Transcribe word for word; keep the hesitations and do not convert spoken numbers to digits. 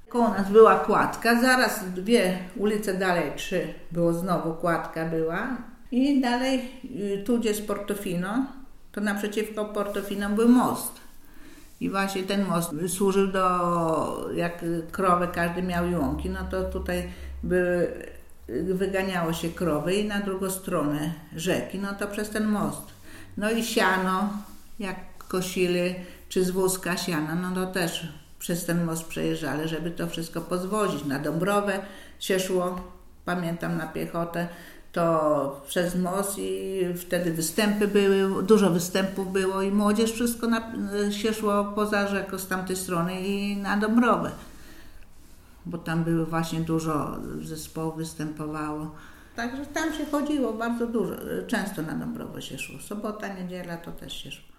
Koło nas była kładka, zaraz dwie ulice dalej, trzy, było znowu kładka była. I dalej, tu gdzie jest Portofino, to naprzeciwko Portofino był most. I właśnie ten most służył do, jak krowy, każdy miał łąki, no to tutaj były, wyganiało się krowy i na drugą stronę rzeki, no to przez ten most. No i siano, jak kosili, czy z wózka siana, no to też przez ten most przejeżdżali, żeby to wszystko pozwozić. Na Dąbrowę się szło, pamiętam, na piechotę, to przez most i wtedy występy były, dużo występów było i młodzież wszystko na, się szło poza rzeką z tamtej strony i na Dąbrowę. Bo tam były właśnie dużo zespołów występowało. Także tam się chodziło bardzo dużo, często na Dąbrowę się szło. Sobota, niedziela to też się szło.